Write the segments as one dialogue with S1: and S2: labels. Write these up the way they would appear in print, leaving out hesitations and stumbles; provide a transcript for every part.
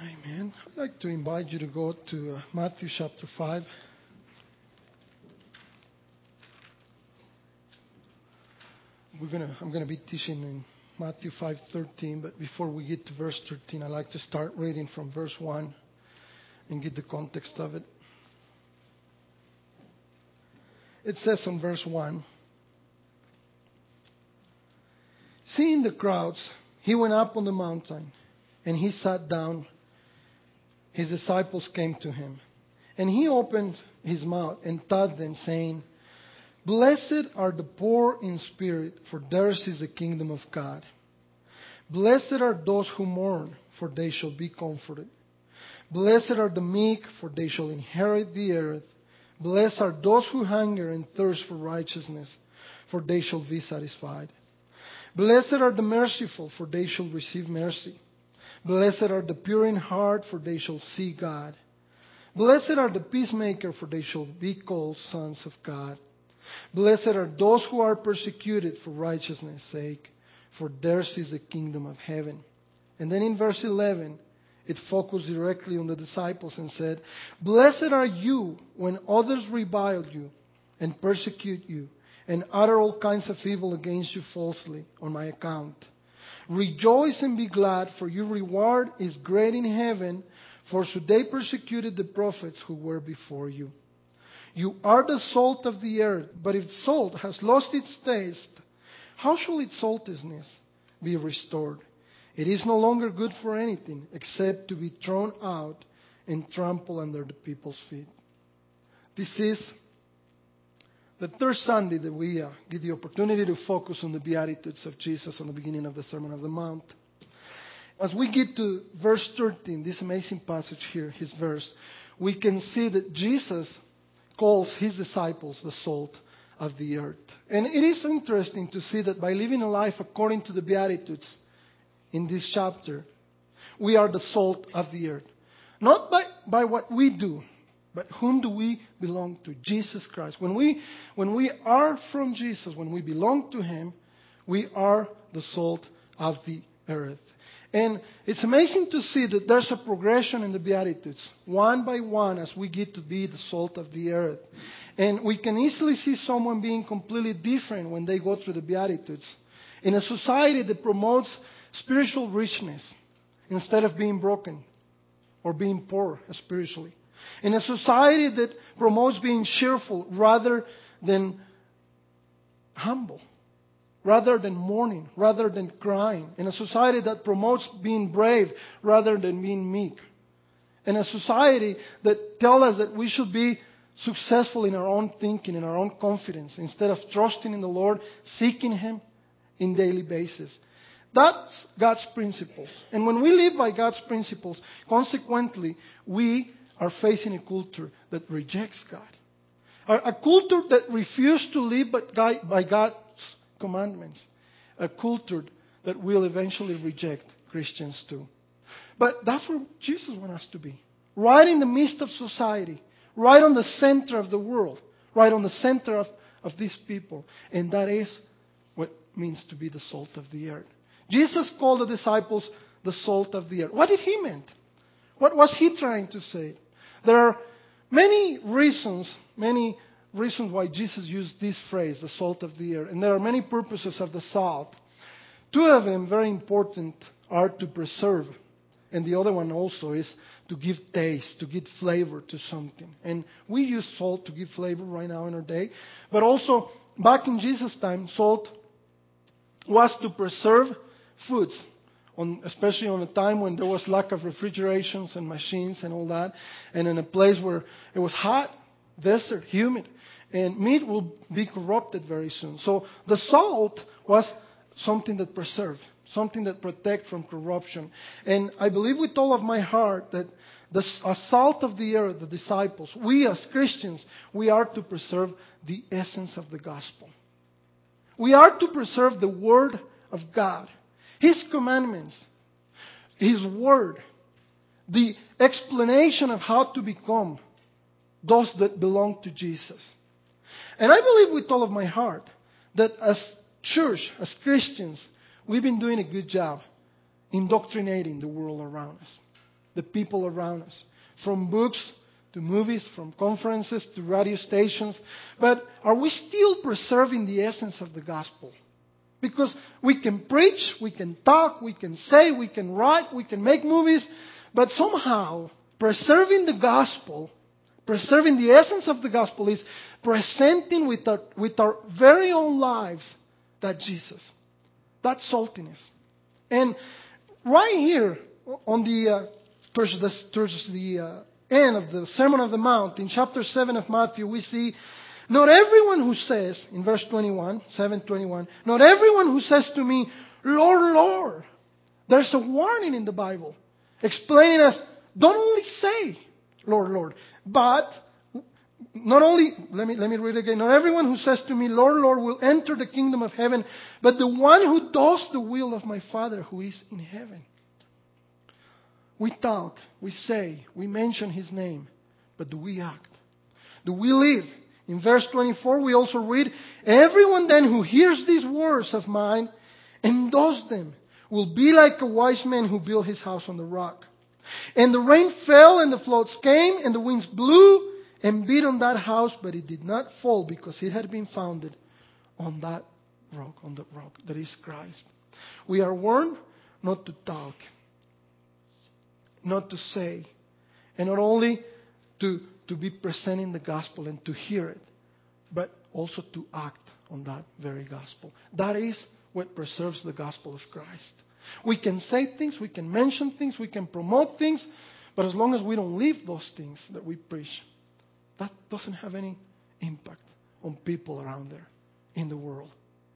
S1: Amen. I'd like to invite you to go to Matthew chapter 5. I'm going to be teaching in Matthew 5:13, but before we get to verse 13, I'd like to start reading from verse 1 and get the context of it. It says in verse 1, seeing the crowds, he went up on the mountain, and he sat down. His disciples came to him, and he opened his mouth and taught them, saying, Blessed are the poor in spirit, for theirs is the kingdom of God. Blessed are those who mourn, for they shall be comforted. Blessed are the meek, for they shall inherit the earth. Blessed are those who hunger and thirst for righteousness, for they shall be satisfied. Blessed are the merciful, for they shall receive mercy. Blessed are the pure in heart, for they shall see God. Blessed are the peacemakers, for they shall be called sons of God. Blessed are those who are persecuted for righteousness' sake, for theirs is the kingdom of heaven. And then in verse 11, it focused directly on the disciples and said, Blessed are you when others revile you and persecute you and utter all kinds of evil against you falsely on my account. Rejoice and be glad, for your reward is great in heaven, for so they persecuted the prophets who were before you. You are the salt of the earth, but if salt has lost its taste, how shall its saltiness be restored? It is no longer good for anything except to be thrown out and trampled under the people's feet. This is the third Sunday that we get the opportunity to focus on the Beatitudes of Jesus on the beginning of the Sermon on the Mount. As we get to verse 13, this amazing passage here, his verse, we can see that Jesus calls his disciples the salt of the earth. And it is interesting to see that by living a life according to the Beatitudes in this chapter, we are the salt of the earth. Not by what we do, but whom do we belong to? Jesus Christ. When we are from Jesus, when we belong to him, we are the salt of the earth. And it's amazing to see that there's a progression in the Beatitudes, one by one, as we get to be the salt of the earth. And we can easily see someone being completely different when they go through the Beatitudes. In a society that promotes spiritual richness instead of being broken or being poor spiritually. In a society that promotes being cheerful rather than humble, rather than mourning, rather than crying. In a society that promotes being brave rather than being meek. In a society that tells us that we should be successful in our own thinking, in our own confidence, instead of trusting in the Lord, seeking him in daily basis. That's God's principles. And when we live by God's principles, consequently, we are facing a culture that rejects God. A culture that refuses to live by God's commandments. A culture that will eventually reject Christians too. But that's where Jesus wants us to be. Right in the midst of society. Right on the center of the world. Right on the center of these people. And that is what it means to be the salt of the earth. Jesus called the disciples the salt of the earth. What did he mean? What was he trying to say? There are many reasons why Jesus used this phrase, the salt of the earth. And there are many purposes of the salt. Two of them, very important, are to preserve. And the other one also is to give taste, to give flavor to something. And we use salt to give flavor right now in our day. But also, back in Jesus' time, salt was to preserve foods. Especially on a time when there was lack of refrigerations and machines and all that. And in a place where it was hot, desert, humid. And meat will be corrupted very soon. So the salt was something that preserved, something that protected from corruption. And I believe with all of my heart that as salt of the earth, the disciples, we as Christians, we are to preserve the essence of the gospel. We are to preserve the Word of God. His commandments, his word, the explanation of how to become those that belong to Jesus. And I believe with all of my heart that as church, as Christians, we've been doing a good job indoctrinating the world around us. the people around us. From books to movies, from conferences to radio stations. But are we still preserving the essence of the gospel? Because we can preach, we can talk, we can say, we can write, we can make movies, but somehow preserving the gospel, preserving the essence of the gospel is presenting with our very own lives that Jesus, that saltiness. And right here on towards the end of the Sermon on the Mount, in chapter 7 of Matthew, we see, not everyone who says, in verse 21, 7:21, not everyone who says to me, Lord, Lord. There's a warning in the Bible explaining us, don't only say, Lord, Lord, but not only, let me read again, not everyone who says to me, Lord, Lord, will enter the kingdom of heaven, but the one who does the will of my Father who is in heaven. We talk, we say, we mention His name, but do we act? Do we live? In verse 24, we also read, everyone then who hears these words of mine and does them will be like a wise man who built his house on the rock. And the rain fell, and the floods came, and the winds blew and beat on that house, but it did not fall because it had been founded on that rock, that is Christ. We are warned not to talk, not to say, and not only to be presenting the gospel and to hear it, but also to act on that very gospel. That is what preserves the gospel of Christ. We can say things, we can mention things, we can promote things, but as long as we don't live those things that we preach, that doesn't have any impact on people around there in the world.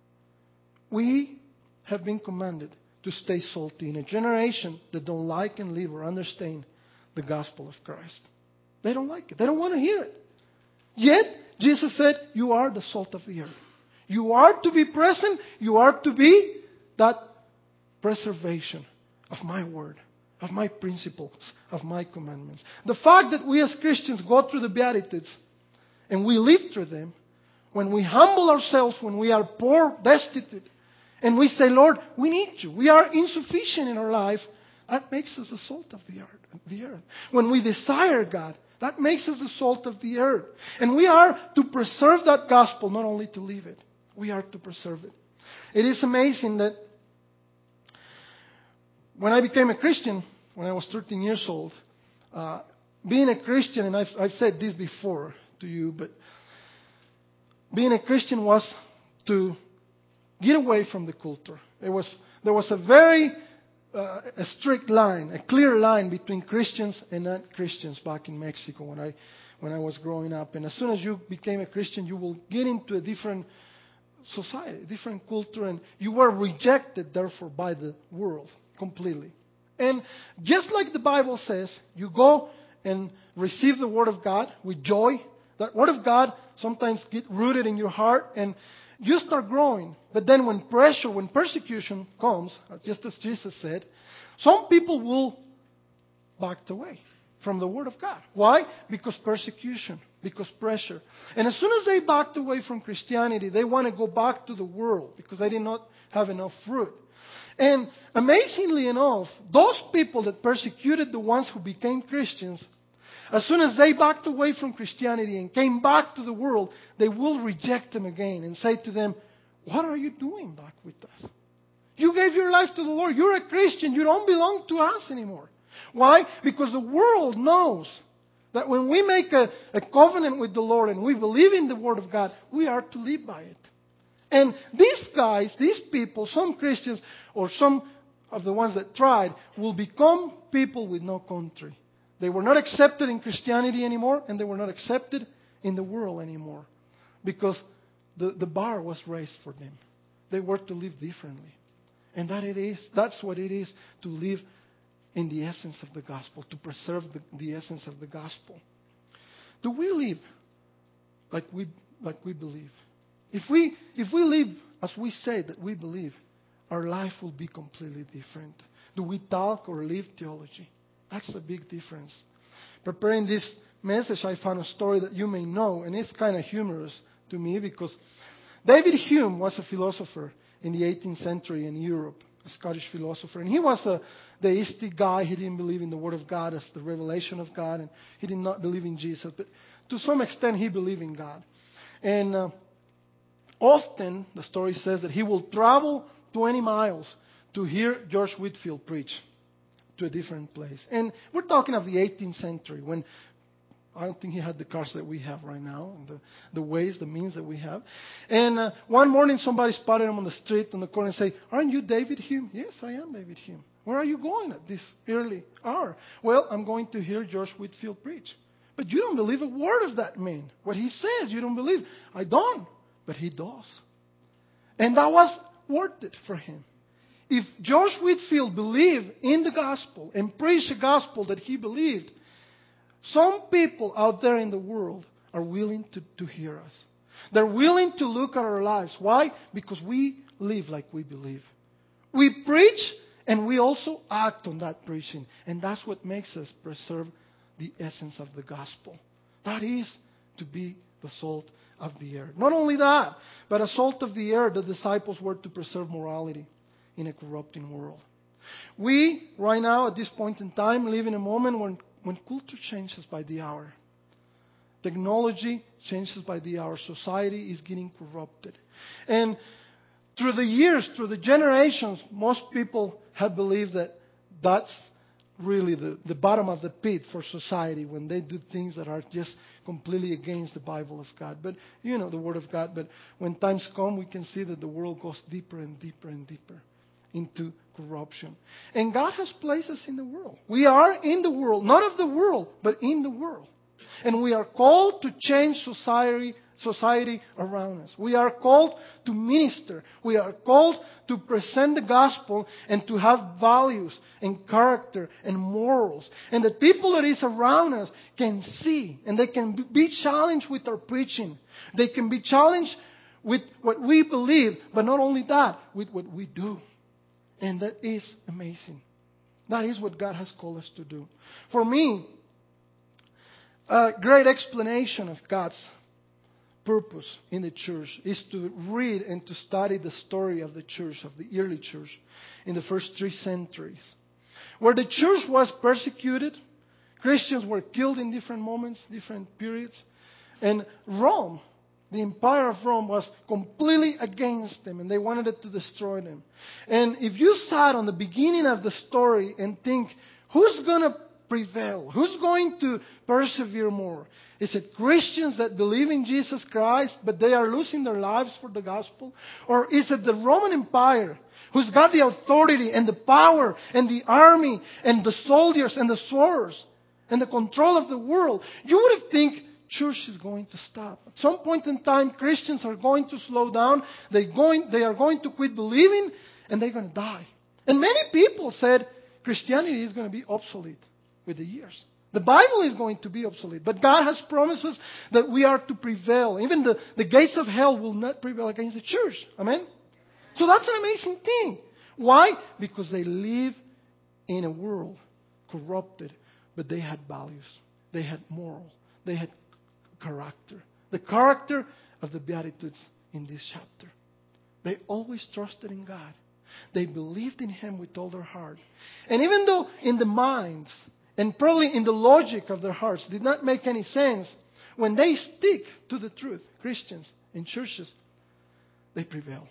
S1: We have been commanded to stay salty in a generation that don't like and live or understand the gospel of Christ. They don't like it. They don't want to hear it. Yet, Jesus said, you are the salt of the earth. You are to be present. You are to be that preservation of my word, of my principles, of my commandments. The fact that we as Christians go through the Beatitudes and we live through them, when we humble ourselves, when we are poor, destitute, and we say, Lord, we need you. We are insufficient in our life. That makes us the salt of the earth. When we desire God, that makes us the salt of the earth. And we are to preserve that gospel, not only to live it. We are to preserve it. It is amazing that when I became a Christian, when I was 13 years old, being a Christian, and I've said this before to you, but being a Christian was to get away from the culture. There was a very a strict line, a clear line between Christians and non-Christians back in Mexico when I was growing up. And as soon as you became a Christian, you will get into a different society, different culture, and you were rejected, therefore, by the world completely. And just like the Bible says, you go and receive the Word of God with joy. That Word of God sometimes get rooted in your heart, and you start growing. But then when pressure, when persecution comes, just as Jesus said, some people will back away from the Word of God. Why? Because persecution, because pressure. And as soon as they backed away from Christianity, they want to go back to the world because they did not have enough fruit. And amazingly enough, those people that persecuted the ones who became Christians, as soon as they backed away from Christianity and came back to the world, they will reject them again and say to them, what are you doing back with us? You gave your life to the Lord. You're a Christian. You don't belong to us anymore. Why? Because the world knows that when we make a covenant with the Lord and we believe in the Word of God, we are to live by it. And these guys, these people, some Christians or some of the ones that tried, will become people with no country. They were not accepted in Christianity anymore, and they were not accepted in the world anymore. Because the bar was raised for them. They were to live differently. And that's what it is to live in the essence of the gospel, to preserve the essence of the gospel. Do we live like we believe? If we live as we say that we believe, our life will be completely different. Do we talk or live theology? That's a big difference. Preparing this message, I found a story that you may know, and it's kind of humorous to me because David Hume was a philosopher in the 18th century in Europe. a Scottish philosopher. And he was a deistic guy. He didn't believe in the Word of God as the revelation of God. And he did not believe in Jesus. But to some extent, he believed in God. And often, the story says that he will travel 20 miles to hear George Whitefield preach to a different place. And we're talking of the 18th century, when I don't think he had the cars that we have right now, and the ways, the means that we have. And one morning, somebody spotted him on the street on the corner and say, "Aren't you David Hume?" "Yes, I am David Hume." "Where are you going at this early hour?" "Well, I'm going to hear George Whitefield preach." "But you don't believe a word of that man. What he says, you don't believe." "I don't, but he does." And that was worth it for him. If George Whitefield believed in the gospel and preached the gospel that he believed, some people out there in the world are willing to hear us. They're willing to look at our lives. Why? Because we live like we believe. We preach and we also act on that preaching. And that's what makes us preserve the essence of the gospel. That is to be the salt of the earth. Not only that, but as salt of the earth, the disciples were to preserve morality in a corrupting world. We, right now, at this point in time, live in a moment when culture changes by the hour. Technology changes by the hour. Society is getting corrupted. And through the years, through the generations, most people have believed that that's really the bottom of the pit for society, when they do things that are just completely against the Bible of God. But, the Word of God. But when times come, we can see that the world goes deeper and deeper and deeper into corruption. And God has placed us in the world. We are in the world, not of the world, but in the world. And we are called to change society around us. We are called to minister. We are called to present the gospel and to have values and character and morals. And the people that is around us can see, and they can be challenged with our preaching. They can be challenged with what we believe, but not only that, with what we do. And that is amazing. That is what God has called us to do. For me, a great explanation of God's purpose in the church is to read and to study the story of the church, of the early church, in the first 3 centuries. Where the church was persecuted, Christians were killed in different moments, different periods, and Rome, the empire of Rome, was completely against them, and they wanted to destroy them. And if you sat on the beginning of the story and think, who's going to prevail? Who's going to persevere more? Is it Christians that believe in Jesus Christ, but they are losing their lives for the gospel? Or is it the Roman Empire, who's got the authority and the power and the army and the soldiers and the swords and the control of the world? You would think church is going to stop. At some point in time, Christians are going to slow down. They are going to quit believing, and they're going to die. And many people said Christianity is going to be obsolete with the years. The Bible is going to be obsolete. But God has promised us that we are to prevail. Even the gates of hell will not prevail against the church. Amen? So that's an amazing thing. Why? Because they live in a world corrupted, but they had values. They had morals. They had character. The character of the Beatitudes in this chapter. They always trusted in God. They believed in Him with all their heart. And even though in the minds and probably in the logic of their hearts did not make any sense, when they stick to the truth, Christians in churches, they prevail.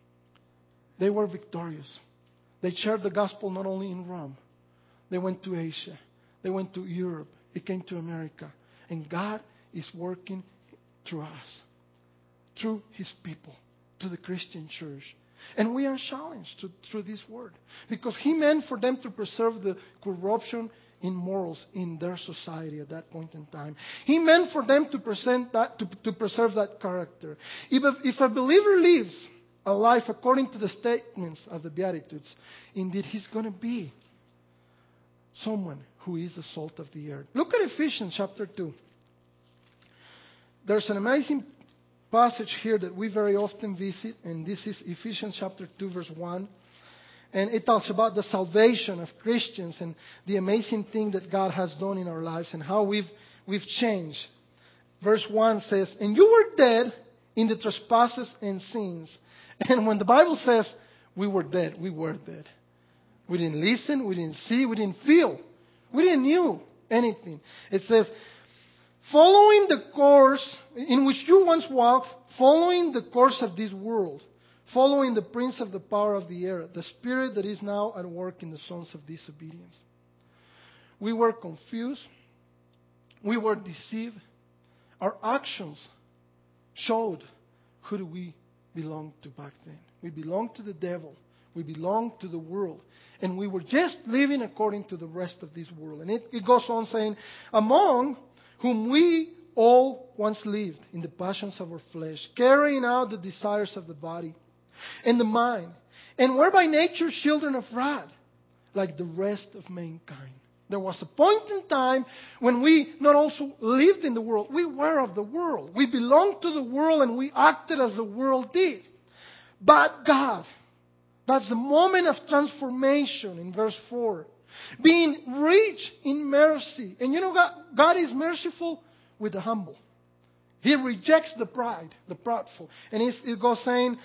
S1: They were victorious. They shared the gospel not only in Rome. They went to Asia. They went to Europe. It came to America. And God is working through us, through His people, to the Christian church. And we are challenged through this word. Because He meant for them to preserve the corruption in morals in their society at that point in time. He meant for them to present that, to preserve that character. If a believer lives a life according to the statements of the Beatitudes, indeed he's going to be someone who is the salt of the earth. Look at Ephesians chapter 2. There's an amazing passage here that we very often visit, and this is Ephesians chapter 2, verse 1. And it talks about the salvation of Christians and the amazing thing that God has done in our lives and how we've changed. Verse 1 says, "And you were dead in the trespasses and sins." And when the Bible says we were dead. We were dead. We didn't listen. We didn't see. We didn't feel. We didn't know anything. It says, following the course in which you once walked, following the course of this world, following the prince of the power of the air, the spirit that is now at work in the sons of disobedience. We were confused. We were deceived. Our actions showed who do we belong to back then. We belonged to the devil. We belonged to the world. And we were just living according to the rest of this world. And it goes on saying, among whom we all once lived in the passions of our flesh, carrying out the desires of the body and the mind, and were by nature children of wrath, like the rest of mankind. There was a point in time when we not also lived in the world. We were of the world. We belonged to the world and we acted as the world did. But God, that's the moment of transformation in verse 4. Being rich in mercy. And you know, God is merciful with the humble. He rejects the pride, the proudful. And it goes saying,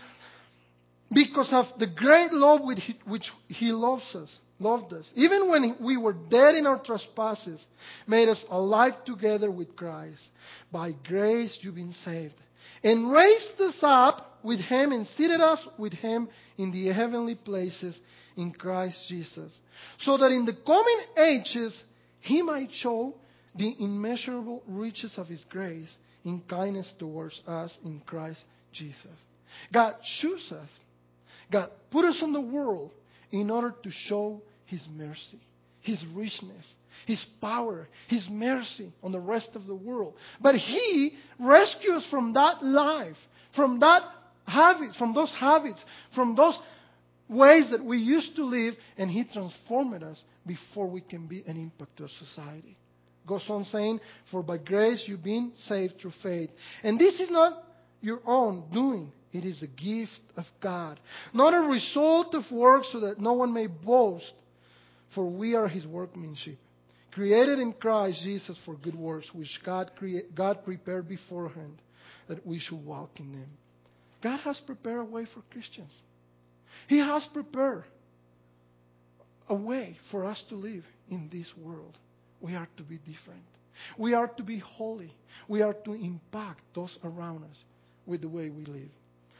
S1: because of the great love with which He loved us, even when we were dead in our trespasses, made us alive together with Christ. By grace you've been saved. And raised us up with Him and seated us with Him in the heavenly places in Christ Jesus. So that in the coming ages He might show the immeasurable riches of His grace in kindness towards us in Christ Jesus. God chose us. God put us in the world in order to show His mercy, His richness, His power, His mercy on the rest of the world. But He rescued us from that life, from that habit, from those habits, from those ways that we used to live, and He transformed us before we can be an impact to society. Goes on saying, for by grace you've been saved through faith. And this is not your own doing. It is a gift of God, not a result of works so that no one may boast. For we are His workmanship, created in Christ Jesus for good works, which God prepared beforehand that we should walk in them. God has prepared a way for Christians. He has prepared a way for us to live in this world. We are to be different. We are to be holy. We are to impact those around us with the way we live.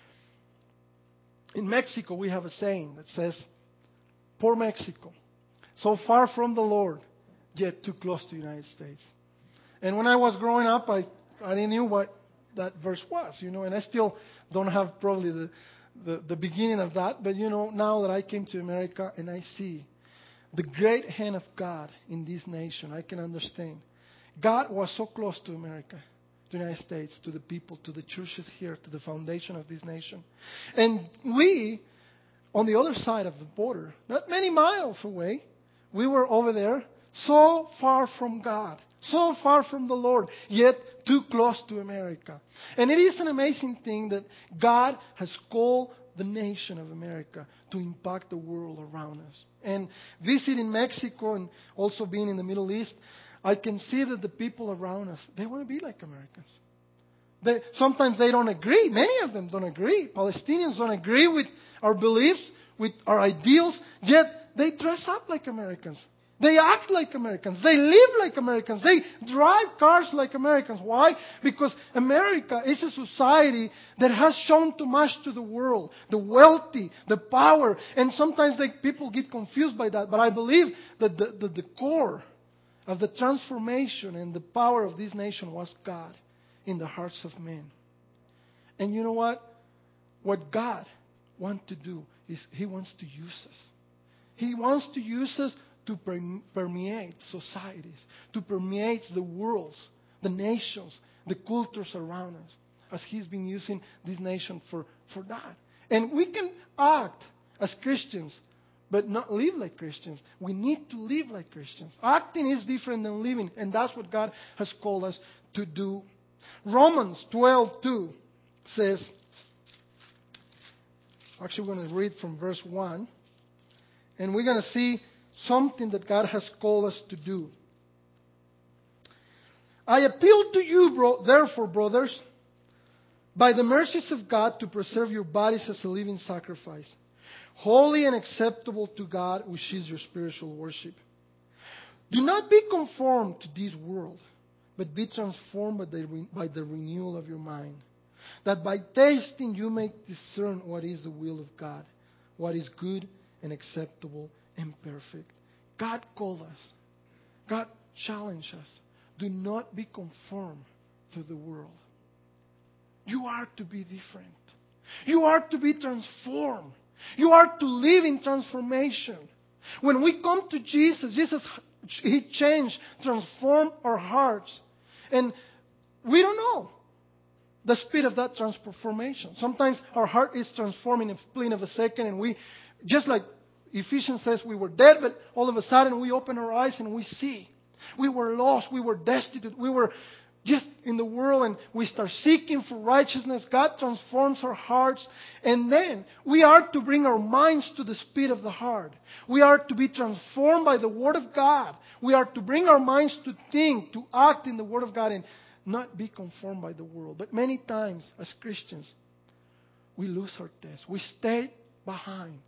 S1: In Mexico, we have a saying that says, poor Mexico, so far from the Lord, yet too close to the United States. And when I was growing up, I didn't know what that verse was, and I still don't have probably the beginning of that. But, now that I came to America and I see the great hand of God in this nation, I can understand. God was so close to America, to the United States, to the people, to the churches here, to the foundation of this nation. And we, on the other side of the border, not many miles away, we were over there, so far from God, so far from the Lord, yet too close to America. And it is an amazing thing that God has called the nation of America to impact the world around us. And visiting Mexico and also being in the Middle East, I can see that the people around us, they want to be like Americans. Sometimes they don't agree. Many of them don't agree. Palestinians don't agree with our beliefs, with our ideals, yet they dress up like Americans. They act like Americans. They live like Americans. They drive cars like Americans. Why? Because America is a society that has shown too much to the world. The wealthy, the power. And sometimes people get confused by that. But I believe that the core of the transformation and the power of this nation was God in the hearts of men. And you know what? What God wants to do is He wants to use us. He wants to use us to permeate societies, to permeate the worlds, the nations, the cultures around us, as He's been using this nation for that. And we can act as Christians, but not live like Christians. We need to live like Christians. Acting is different than living, and that's what God has called us to do. Romans 12:2 says, actually we're going to read from verse 1, and we're going to see something that God has called us to do. I appeal to you, therefore, brothers, by the mercies of God, to preserve your bodies as a living sacrifice, holy and acceptable to God, which is your spiritual worship. Do not be conformed to this world, but be transformed by the renewal of your mind, that by tasting you may discern what is the will of God, what is good and acceptable and perfect. God called us. God challenged us. Do not be conformed to the world. You are to be different. You are to be transformed. You are to live in transformation. When we come to Jesus, He changed, transformed our hearts. And we don't know the speed of that transformation. Sometimes our heart is transformed in a blink of a second, and we, just like Ephesians says, we were dead, but all of a sudden we open our eyes and we see. We were lost, we were destitute, we were just in the world, and we start seeking for righteousness. God transforms our hearts, and then we are to bring our minds to the speed of the heart. We are to be transformed by the Word of God. We are to bring our minds to think, to act in the Word of God, and not be conformed by the world. But many times, as Christians, we lose our test. We stay behind.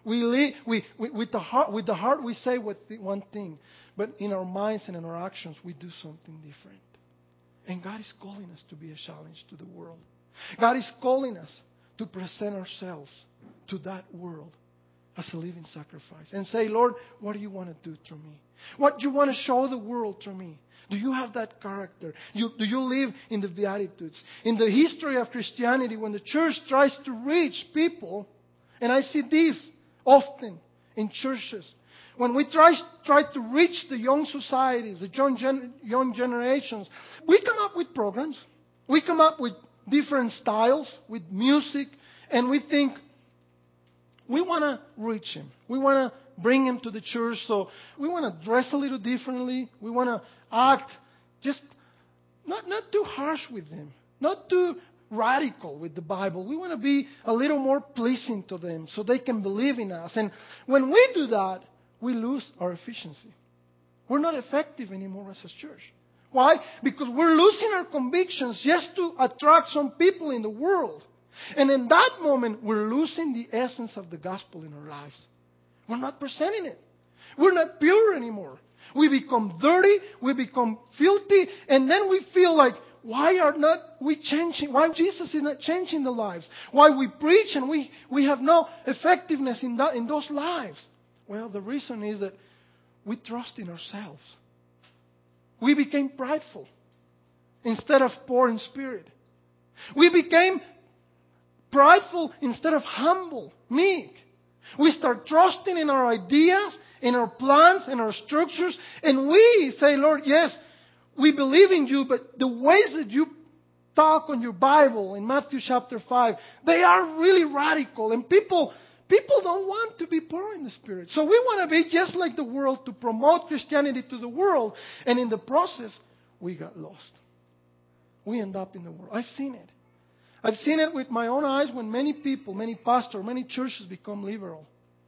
S1: With the heart we say one thing, but in our minds and in our actions we do something different. And God is calling us to be a challenge to the world. God is calling us to present ourselves to that world as a living sacrifice. And say, Lord, what do you want to do through me? What do you want to show the world through me? Do you have that character? Do you live in the Beatitudes? In the history of Christianity, when the church tries to reach people, and I see this often in churches, when we try to reach the young societies, the young generations, we come up with programs. We come up with different styles, with music, and we think we want to reach him. We want to bring him to the church, so we want to dress a little differently. We want to act just not too harsh with them, not too radical with the Bible. We want to be a little more pleasing to them so they can believe in us. And when we do that, we lose our efficiency. We're not effective anymore as a church. Why? Because we're losing our convictions just to attract some people in the world. And in that moment, we're losing the essence of the gospel in our lives. We're not presenting it. We're not pure anymore. We become dirty, we become filthy, and then we feel like, why are not we changing? Why Jesus is not changing the lives? Why we preach and we have no effectiveness in those lives? Well, the reason is that we trust in ourselves. We became prideful instead of poor in spirit. We became prideful instead of humble, meek. We start trusting in our ideas, in our plans, in our structures, and we say, Lord, yes, we believe in you, but the ways that you talk on your Bible in Matthew chapter 5, they are really radical, and people don't want to be poor in the spirit. So we want to be just like the world, to promote Christianity to the world. And in the process, we got lost. We end up in the world. I've seen it. I've seen it with my own eyes when many people, many pastors, many churches become liberal.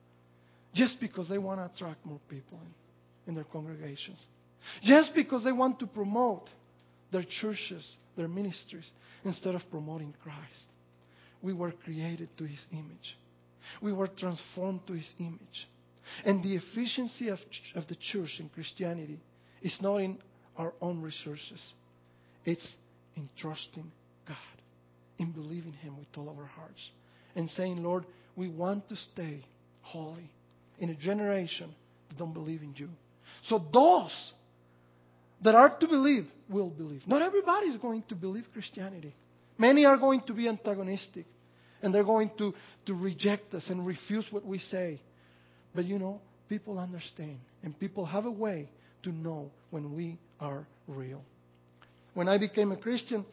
S1: Just because they want to attract more people in their congregations. Just because they want to promote their churches, their ministries, instead of promoting Christ. We were created to His image. We were transformed to His image. And the efficiency of the church in Christianity is not in our own resources. It's in trusting God, in believing Him with all of our hearts, and saying, Lord, we want to stay holy in a generation that don't believe in you. So those that are to believe will believe. Not everybody is going to believe Christianity. Many are going to be antagonistic. And they're going to reject us and refuse what we say. But people understand. And people have a way to know when we are real. When I became a Christian,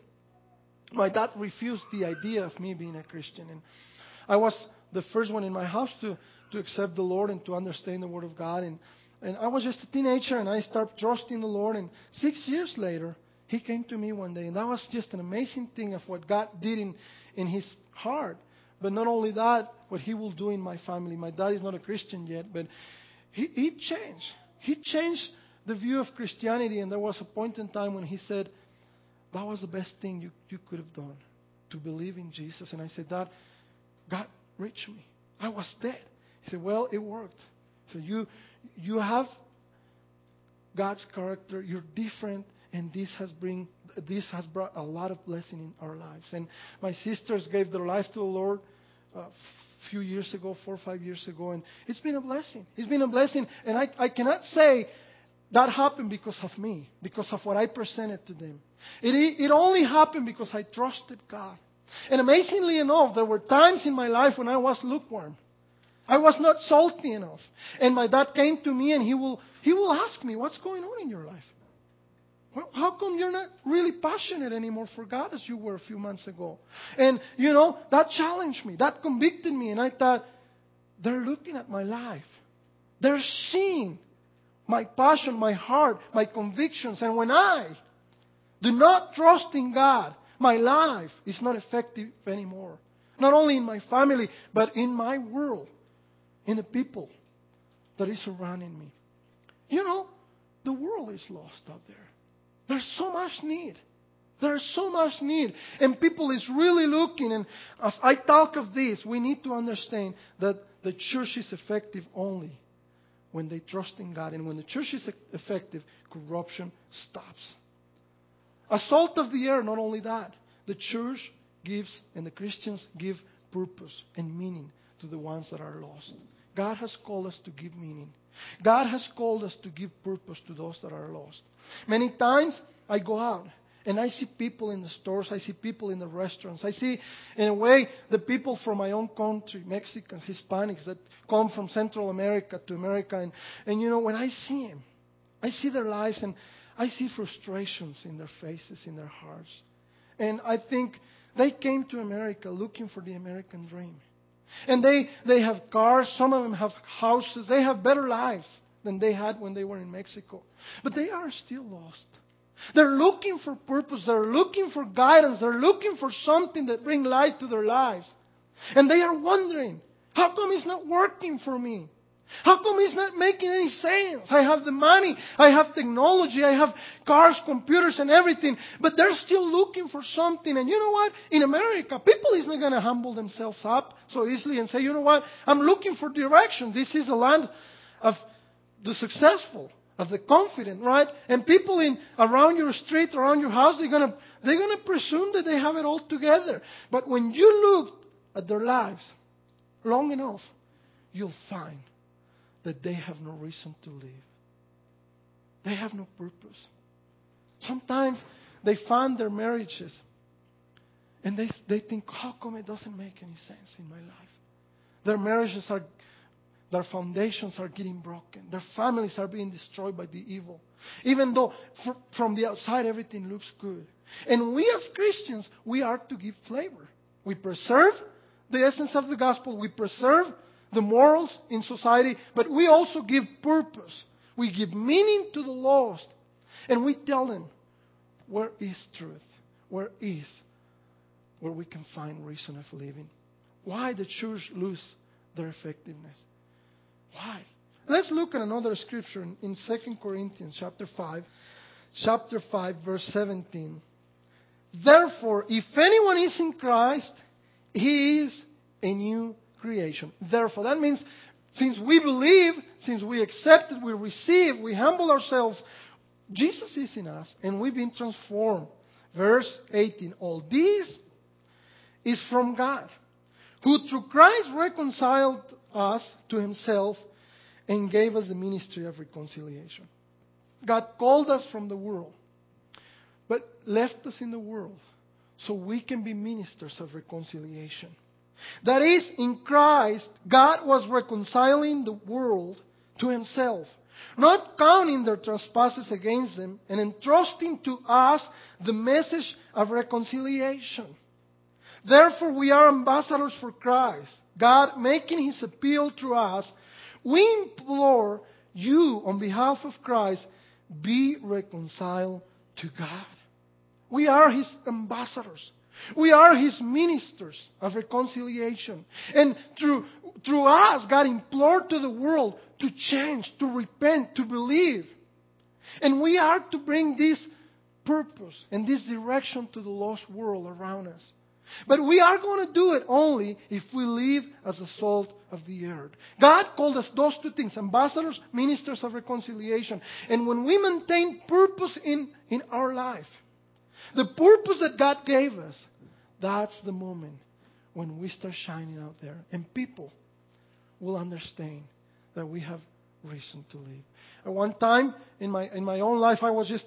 S1: my dad refused the idea of me being a Christian. And I was the first one in my house to accept the Lord and to understand the Word of God. And I was just a teenager, and I started trusting the Lord. And 6 years later, He came to me one day. And that was just an amazing thing of what God did in His heart. But not only that, what He will do in my family. My dad is not a Christian yet, but he changed. He changed the view of Christianity, and there was a point in time when he said, that was the best thing you could have done, to believe in Jesus. And I said, Dad, God reached me. I was dead. He said, well, it worked. So you have God's character. You're different, and this has brought a lot of blessing in our lives. And my sisters gave their life to the Lord a few years ago, 4 or 5 years ago, and it's been a blessing. It's been a blessing, and I cannot say that happened because of me, because of what I presented to them. It only happened because I trusted God. And amazingly enough, there were times in my life when I was lukewarm. I was not salty enough. And my dad came to me and he will ask me, what's going on in your life? Well, how come you're not really passionate anymore for God as you were a few months ago? And, that challenged me. That convicted me. And I thought, they're looking at my life. They're seeing my passion, my heart, my convictions. And when I do not trust in God, my life is not effective anymore. Not only in my family, but in my world, in the people that is surrounding me. The world is lost out there. There's so much need. There's so much need. And people is really looking. And as I talk of this, we need to understand that the church is effective only when they trust in God. And when the church is effective, corruption stops. As salt of the earth, not only that, the church gives and the Christians give purpose and meaning to the ones that are lost. God has called us to give meaning. God has called us to give purpose to those that are lost. Many times I go out and I see people in the stores. I see people in the restaurants. I see, in a way, the people from my own country, Mexicans, Hispanics, that come from Central America to America. And when I see them, I see their lives and I see frustrations in their faces, in their hearts. And I think they came to America looking for the American dream. And they have cars. Some of them have houses. They have better lives than they had when they were in Mexico. But they are still lost. They're looking for purpose. They're looking for guidance. They're looking for something that brings light to their lives. And they are wondering, how come it's not working for me? How come it's not making any sense? I have the money, I have technology, I have cars, computers and everything, but they're still looking for something. And you know what? In America, people is not going to humble themselves up so easily and say, you know what? I'm looking for direction. This is a land of the successful, of the confident, right? And people around your street, around your house, they're gonna presume that they have it all together. But when you look at their lives long enough, you'll find that they have no reason to live. They have no purpose. Sometimes they find their marriages and they think, how come it doesn't make any sense in my life? Their foundations are getting broken. Their families are being destroyed by the evil. Even though from the outside everything looks good. And we as Christians, we are to give flavor. We preserve the essence of the gospel. We preserve the morals in society, but we also give purpose. We give meaning to the lost. And we tell them, where is truth? Where we can find reason of living? Why the church lose their effectiveness? Why? Let's look at another scripture in 2 Corinthians chapter 5, verse 17. Therefore, if anyone is in Christ, he is a new creation. Therefore, that means since we believe, since we accept it, we receive, we humble ourselves, Jesus is in us and we've been transformed. Verse 18. All this is from God, who through Christ reconciled us to himself and gave us the ministry of reconciliation. God called us from the world, but left us in the world so we can be ministers of reconciliation. That is, in Christ, God was reconciling the world to himself, not counting their trespasses against them, and entrusting to us the message of reconciliation. Therefore, we are ambassadors for Christ, God making his appeal through us. We implore you, on behalf of Christ, be reconciled to God. We are his ambassadors. We are his ministers of reconciliation. And through us, God implored to the world to change, to repent, to believe. And we are to bring this purpose and this direction to the lost world around us. But we are going to do it only if we live as the salt of the earth. God called us those two things, ambassadors, ministers of reconciliation. And when we maintain purpose in our life, the purpose that God gave us, that's the moment when we start shining out there. And people will understand that we have reason to live. At one time in my own life, I was just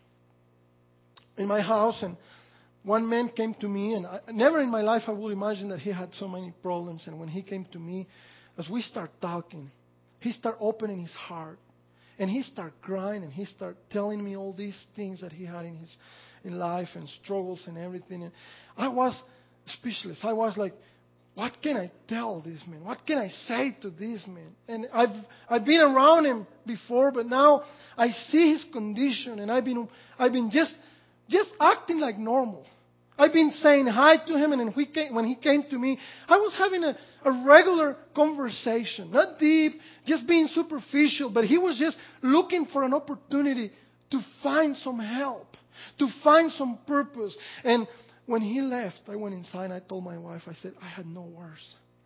S1: in my house, and one man came to me, and never in my life I would imagine that he had so many problems. And when he came to me, as we start talking, he started opening his heart, and he started crying, and he started telling me all these things that he had in life and struggles and everything. And I was speechless. I was like, what can I tell this man? What can I say to this man? And I've been around him before, but now I see his condition, and I've been just acting like normal. I've been saying hi to him, and when he came to me, I was having a regular conversation, not deep, just being superficial, but he was just looking for an opportunity to find some help, to find some purpose. And when he left, I went inside and I told my wife, I said, I had no words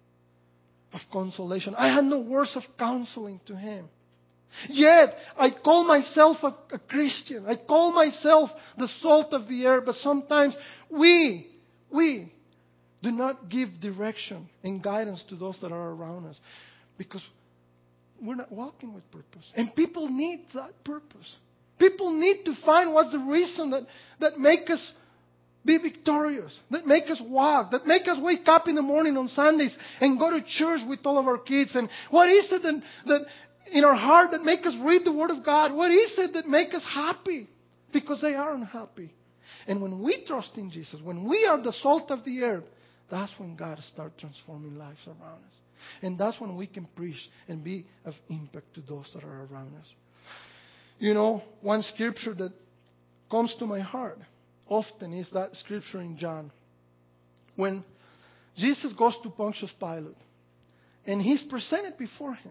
S1: of consolation. I had no words of counseling to him. Yet, I call myself a Christian. I call myself the salt of the earth. But sometimes we do not give direction and guidance to those that are around us because we're not walking with purpose. And people need that purpose. People need to find what's the reason that make us be victorious, that make us walk, that make us wake up in the morning on Sundays and go to church with all of our kids. And what is it that in our heart that make us read the Word of God? What is it that make us happy? Because they are unhappy. And when we trust in Jesus, when we are the salt of the earth, that's when God starts transforming lives around us. And that's when we can preach and be of impact to those that are around us. You know, one scripture that comes to my heart often is that scripture in John. When Jesus goes to Pontius Pilate, and he's presented before him.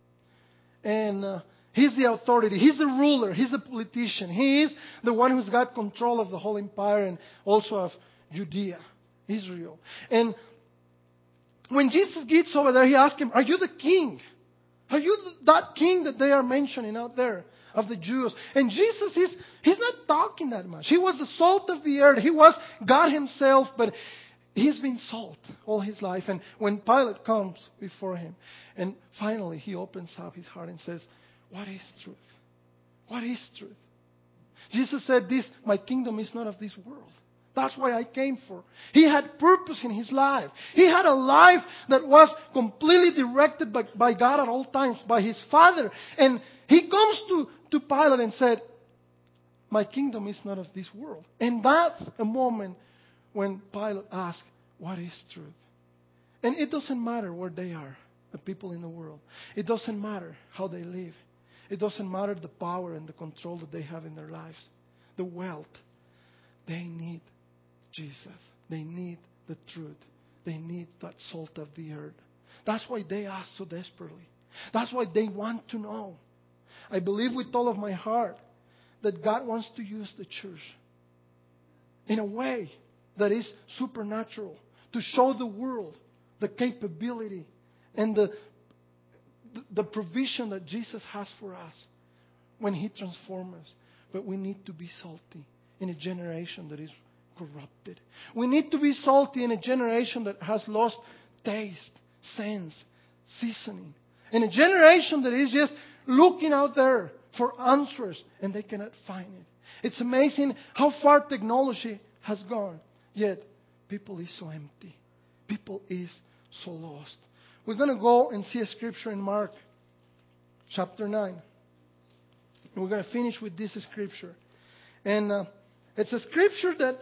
S1: And he's the authority. He's the ruler. He's the politician. He is the one who's got control of the whole empire and also of Judea, Israel. And when Jesus gets over there, he asks him, are you the king? Are you that king that they are mentioning out there of the Jews? And Jesus, he's not talking that much. He was the salt of the earth. He was God himself, but he's been salt all his life. And when Pilate comes before him, and finally he opens up his heart and says, what is truth? What is truth? Jesus said this, my kingdom is not of this world. That's why I came for. He had purpose in his life. He had a life that was completely directed by God at all times, by his Father. And he comes to Pilate and said, my kingdom is not of this world. And that's a moment when Pilate asked, what is truth? And it doesn't matter where they are, the people in the world. It doesn't matter how they live. It doesn't matter the power and the control that they have in their lives, the wealth. They need Jesus. They need the truth. They need that salt of the earth. That's why they ask so desperately. That's why they want to know. I believe with all of my heart that God wants to use the church in a way that is supernatural to show the world the capability and the provision that Jesus has for us when He transforms us. But we need to be salty in a generation that is corrupted. We need to be salty in a generation that has lost taste, sense, seasoning. In a generation that is just looking out there for answers and they cannot find it. It's amazing how far technology has gone. Yet, people is so empty. People is so lost. We're going to go and see a scripture in Mark chapter 9. And we're going to finish with this scripture. And it's a scripture that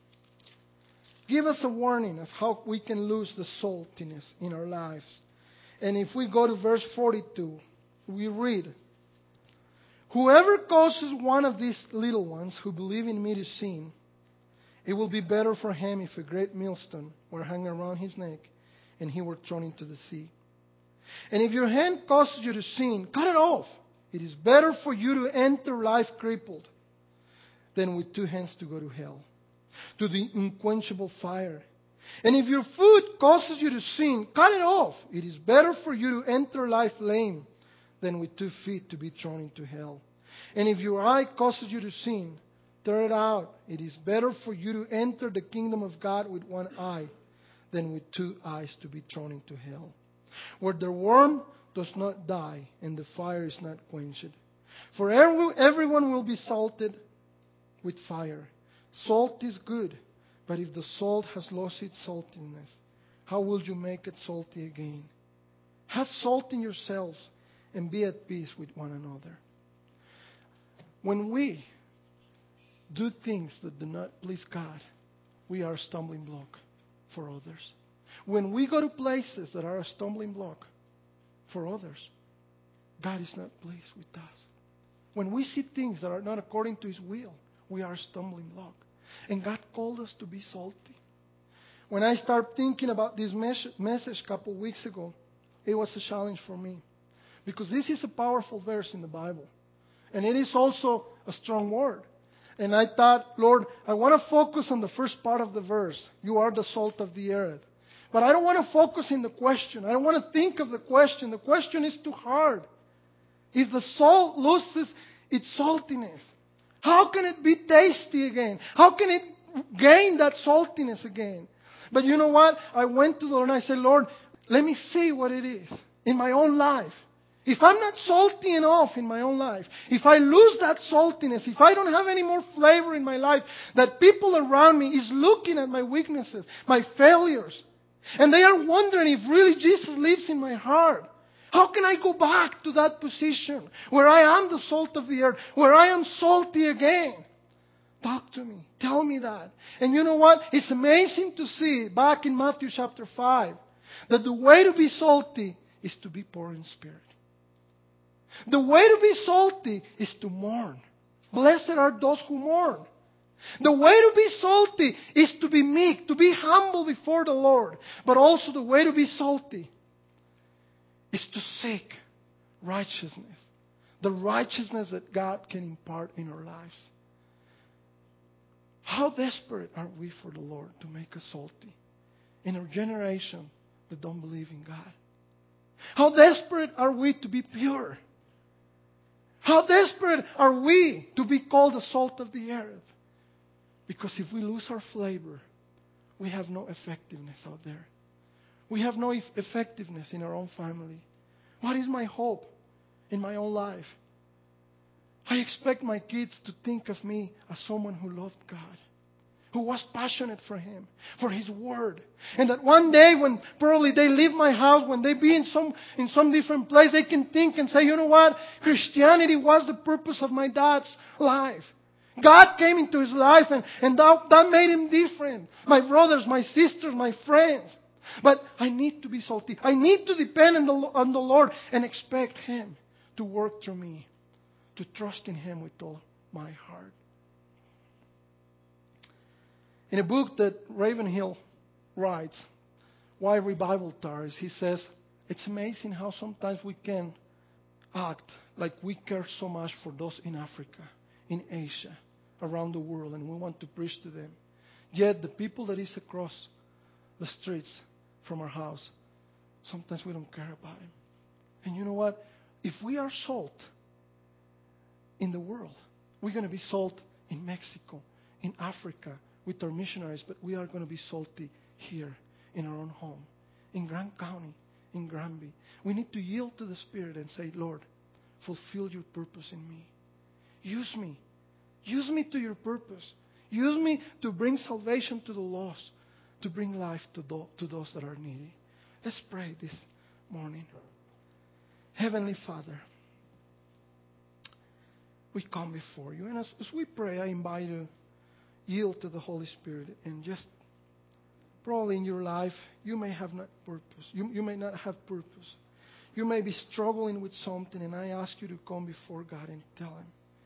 S1: gives us a warning of how we can lose the saltiness in our lives. And if we go to verse 42, we read, whoever causes one of these little ones who believe in me to sin, it will be better for him if a great millstone were hung around his neck and he were thrown into the sea. And if your hand causes you to sin, cut it off. It is better for you to enter life crippled than with two hands to go to hell, to the unquenchable fire. And if your foot causes you to sin, cut it off. It is better for you to enter life lame than with 2 feet to be thrown into hell. And if your eye causes you to sin, tear it out. It is better for you to enter the kingdom of God with 1 eye than with 2 eyes to be thrown into hell, where the worm does not die and the fire is not quenched. For everyone will be salted with fire. Salt is good, but if the salt has lost its saltiness, how will you make it salty again? Have salt in yourselves and be at peace with one another. When we do things that do not please God, we are a stumbling block for others. When we go to places that are a stumbling block for others, God is not pleased with us. When we see things that are not according to His will, we are a stumbling block. And God called us to be salty. When I started thinking about this message a couple weeks ago, it was a challenge for me. Because this is a powerful verse in the Bible. And it is also a strong word. And I thought, Lord, I want to focus on the first part of the verse. You are the salt of the earth. But I don't want to focus in the question. I don't want to think of the question. The question is too hard. If the salt loses its saltiness, how can it be tasty again? How can it gain that saltiness again? But you know what? I went to the Lord and I said, Lord, let me see what it is in my own life. If I'm not salty enough in my own life, if I lose that saltiness, if I don't have any more flavor in my life, that people around me is looking at my weaknesses, my failures, and they are wondering if really Jesus lives in my heart. How can I go back to that position where I am the salt of the earth, where I am salty again? Talk to me. Tell me that. And you know what? It's amazing to see back in Matthew chapter 5 that the way to be salty is to be poor in spirit. The way to be salty is to mourn. Blessed are those who mourn. The way to be salty is to be meek, to be humble before the Lord. But also the way to be salty is to seek righteousness. The righteousness that God can impart in our lives. How desperate are we for the Lord to make us salty in our generation that don't believe in God? How desperate are we to be pure? How desperate are we to be called the salt of the earth? Because if we lose our flavor, we have no effectiveness out there. We have no effectiveness in our own family. What is my hope in my own life? I expect my kids to think of me as someone who loved God, who was passionate for Him, for His Word. And that one day when probably they leave my house, when they be in some different place, they can think and say, you know what? Christianity was the purpose of my dad's life. God came into his life and that made him different. My brothers, my sisters, my friends. But I need to be salty. I need to depend on the Lord and expect Him to work through me, to trust in Him with all my heart. In a book that Ravenhill writes, Why Revival Tires, he says, it's amazing how sometimes we can act like we care so much for those in Africa, in Asia, around the world, and we want to preach to them. Yet the people that is across the streets from our house, sometimes we don't care about them. And you know what? If we are salt in the world, we're going to be salt in Mexico, in Africa, with our missionaries, but we are going to be salty here in our own home, in Grant County, in Granby. We need to yield to the Spirit and say, Lord, fulfill your purpose in me. Use me. Use me to your purpose. Use me to bring salvation to the lost, to bring life to those that are needy. Let's pray this morning. Heavenly Father, we come before you. And as we pray, I invite you to yield to the Holy Spirit. And just probably in your life, you may have not purpose. You may not have purpose. You may be struggling with something, and I ask you to come before God and tell Him.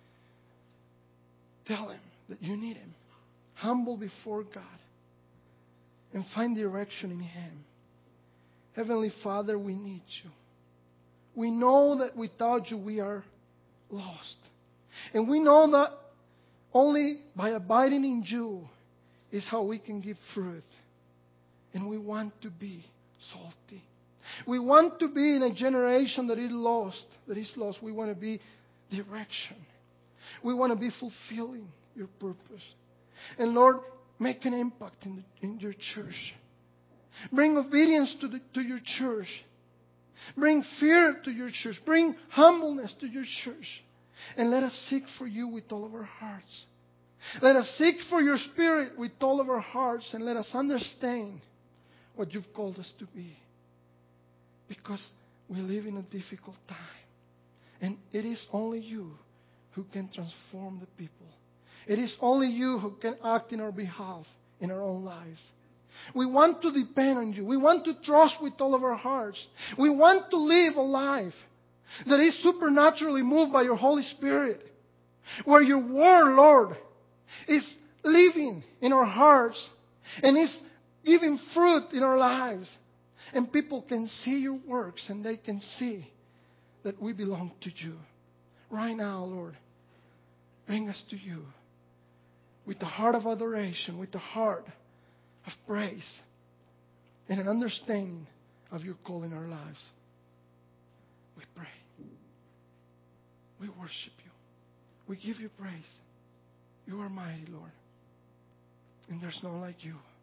S1: Tell Him that you need Him. Humble before God. And find direction in Him. Heavenly Father, we need you. We know that without you we are lost. And we know that only by abiding in you is how we can give fruit And we want to be salty. We want to be in a generation that is lost. We want to be direction. We want to be fulfilling your purpose. And Lord, make an impact in your church. Bring obedience to your church. Bring fear to your church. Bring humbleness to your church. And let us seek for you with all of our hearts. Let us seek for your Spirit with all of our hearts. And let us understand what you've called us to be. Because we live in a difficult time. And it is only you who can transform the people. It is only you who can act in our behalf in our own lives. We want to depend on you. We want to trust with all of our hearts. We want to live a life that is supernaturally moved by your Holy Spirit. Where your word, Lord, is living in our hearts and is giving fruit in our lives. And people can see your works and they can see that we belong to you. Right now, Lord, bring us to you with the heart of adoration, with the heart of praise, and an understanding of your call in our lives. We pray. We worship you. We give you praise. You are mighty, Lord. And there's none like you.